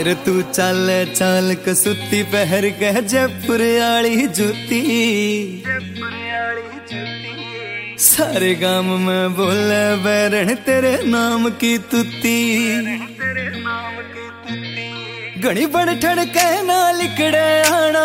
फिर तू चल चाल कसुती पहर के जयपुर आली जूती। सारे गांव में बोले बैरण तेरे नाम की तुती। घनी बढ़ ठड़ के ना लिकड़े आना